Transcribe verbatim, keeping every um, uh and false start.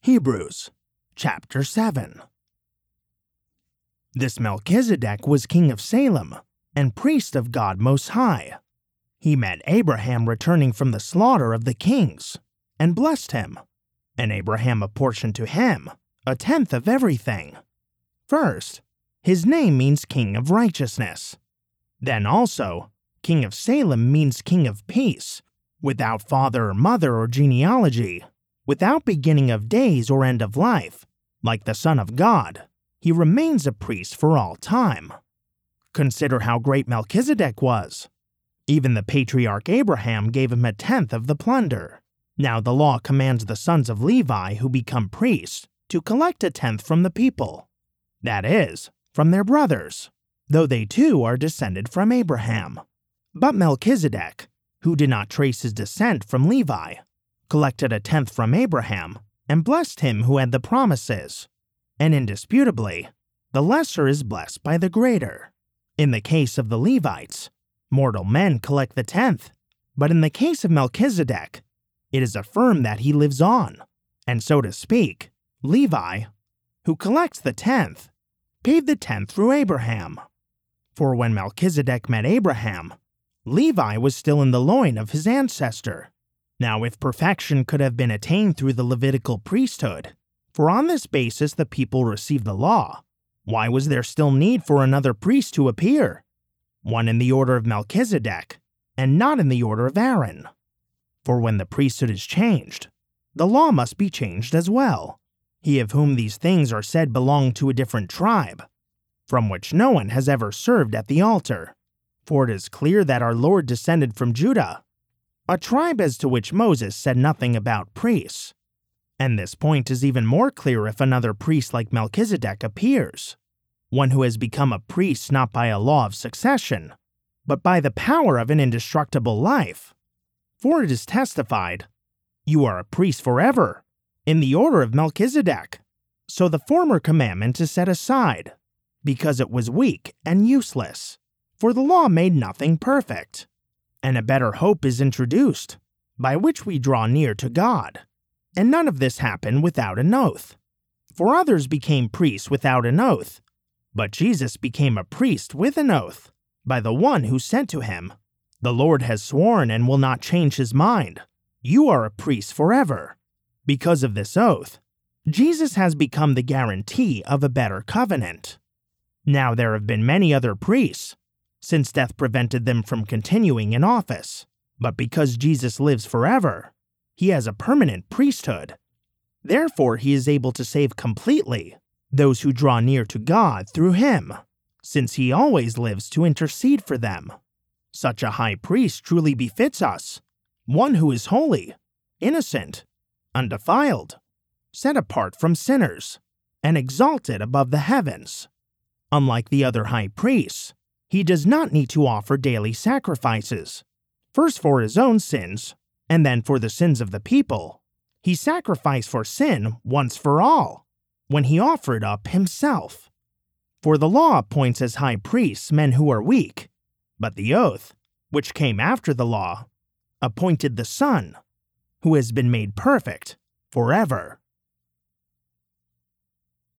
Hebrews chapter seven. This Melchizedek was king of Salem and priest of God Most High. He met Abraham returning from the slaughter of the kings and blessed him, and Abraham apportioned to him a tenth of everything. First, his name means king of righteousness. Then also, king of Salem means king of peace, without father or mother or genealogy, without beginning of days or end of life. Like the Son of God, he remains a priest for all time. Consider how great Melchizedek was. Even the patriarch Abraham gave him a tenth of the plunder. Now the law commands the sons of Levi who become priests to collect a tenth from the people, that is, from their brothers, though they too are descended from Abraham. But Melchizedek, who did not trace his descent from Levi, collected a tenth from Abraham and blessed him who had the promises. And indisputably, the lesser is blessed by the greater. In the case of the Levites, mortal men collect the tenth, but in the case of Melchizedek, it is affirmed that he lives on, and so to speak, Levi, who collects the tenth, paid the tenth through Abraham. For when Melchizedek met Abraham, Levi was still in the loin of his ancestor. Now if perfection could have been attained through the Levitical priesthood, for on this basis the people received the law, why was there still need for another priest to appear, one in the order of Melchizedek, and not in the order of Aaron? For when the priesthood is changed, the law must be changed as well. He of whom these things are said belonged to a different tribe, from which no one has ever served at the altar. For it is clear that our Lord descended from Judah, a tribe as to which Moses said nothing about priests. And this point is even more clear if another priest like Melchizedek appears, one who has become a priest not by a law of succession, but by the power of an indestructible life. For it is testified, "You are a priest forever, in the order of Melchizedek." So the former commandment is set aside, because it was weak and useless, for the law made nothing perfect. And a better hope is introduced, by which we draw near to God. And none of this happened without an oath. For others became priests without an oath, but Jesus became a priest with an oath, by the one who said to him, "The Lord has sworn and will not change his mind. You are a priest forever." Because of this oath, Jesus has become the guarantee of a better covenant. Now there have been many other priests, since death prevented them from continuing in office. But because Jesus lives forever, he has a permanent priesthood. Therefore he is able to save completely those who draw near to God through him, since he always lives to intercede for them. Such a high priest truly befits us, one who is holy, innocent, undefiled, set apart from sinners, and exalted above the heavens. Unlike the other high priests, he does not need to offer daily sacrifices, first for his own sins, and then for the sins of the people. He sacrificed for sin once for all, when he offered up himself. For the law appoints as high priests men who are weak, but the oath, which came after the law, appointed the Son, who has been made perfect forever.